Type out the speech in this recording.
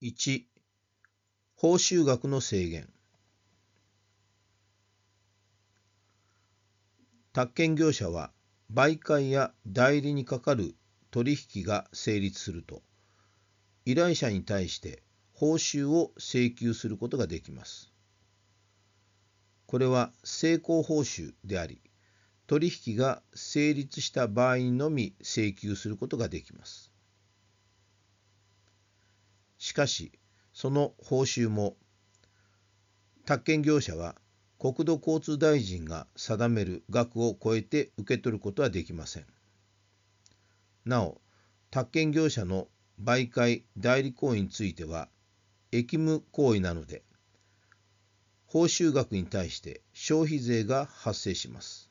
1、報酬額の制限。宅建業者は媒介や代理にかかる取引が成立すると、依頼者に対して報酬を請求することができます。これは成功報酬であり、取引が成立した場合にのみ請求することができます。しかし、その報酬も、宅建業者は国土交通大臣が定める額を超えて受け取ることはできません。なお、宅建業者の媒介代理行為については、役務行為なので、報酬額に対して消費税が発生します。